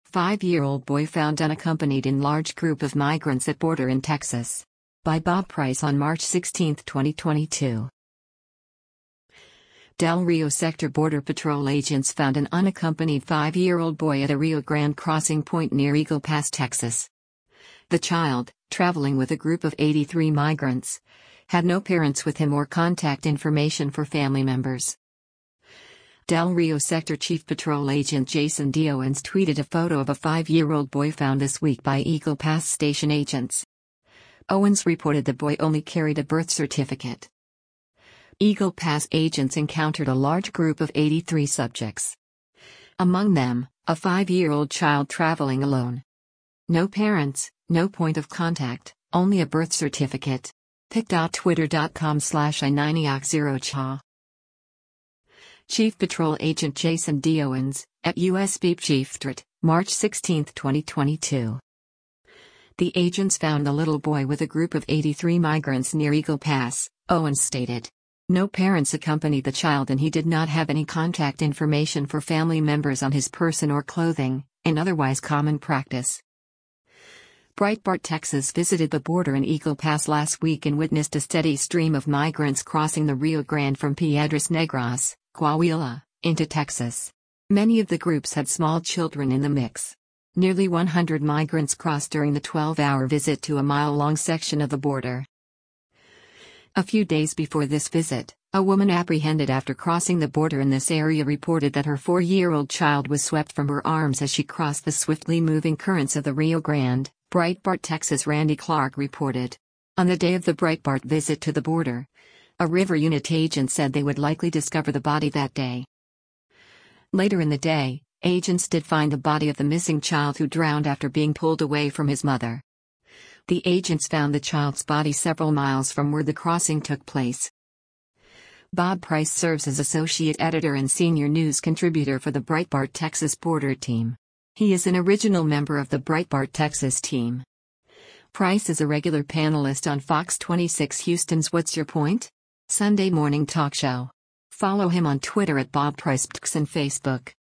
5-year-old boy found unaccompanied in large group of migrants at border in Texas. By Bob Price on March 16, 2022. Del Rio Sector Border Patrol agents found an unaccompanied 5-year-old boy at a Rio Grande crossing point near Eagle Pass, Texas. The child, traveling with a group of 83 migrants, had no parents with him or contact information for family members. Del Rio Sector Chief Patrol Agent Jason D. Owens tweeted a photo of a 5-year-old boy found this week by Eagle Pass station agents. Owens reported the boy only carried a birth certificate. Eagle Pass agents encountered a large group of 83 subjects. Among them, a 5-year-old child traveling alone. No parents, no point of contact, only a birth certificate. pic.twitter.com/i90ox0cha. Chief Patrol Agent Jason D. Owens, at US Beep Chief Threat, March 16, 2022. The agents found the little boy with a group of 83 migrants near Eagle Pass, Owens stated. No parents accompanied the child and he did not have any contact information for family members on his person or clothing, an otherwise common practice. Breitbart Texas visited the border in Eagle Pass last week and witnessed a steady stream of migrants crossing the Rio Grande from Piedras Negras, Coahuila, into Texas. Many of the groups had small children in the mix. Nearly 100 migrants crossed during the 12-hour visit to a mile-long section of the border. A few days before this visit, a woman apprehended after crossing the border in this area reported that her 4-year-old child was swept from her arms as she crossed the swiftly moving currents of the Rio Grande, Breitbart Texas Randy Clark reported. On the day of the Breitbart visit to the border, a river unit agent said they would likely discover the body that day. Later in the day, agents did find the body of the missing child who drowned after being pulled away from his mother. The agents found the child's body several miles from where the crossing took place. Bob Price serves as associate editor and senior news contributor for the Breitbart Texas border team. He is an original member of the Breitbart Texas team. Price is a regular panelist on Fox 26 Houston's What's Your Point? Sunday morning talk show. Follow him on Twitter at Bob Price and Facebook.